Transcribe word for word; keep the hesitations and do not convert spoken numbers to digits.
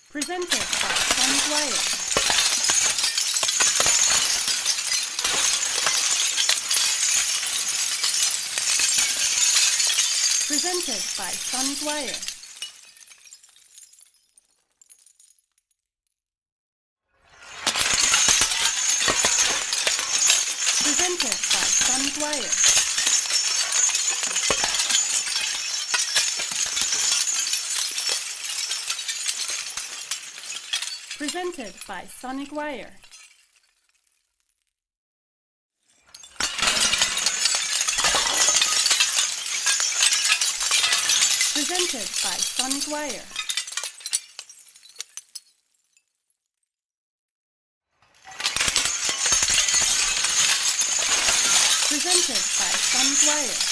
Presented by Sonic Wire. Presented by Sonic Wire. Presented by Sonic Wire. Presented by Sonic Wire. Presented by Sonic Wire. Presented by Sonic Wire.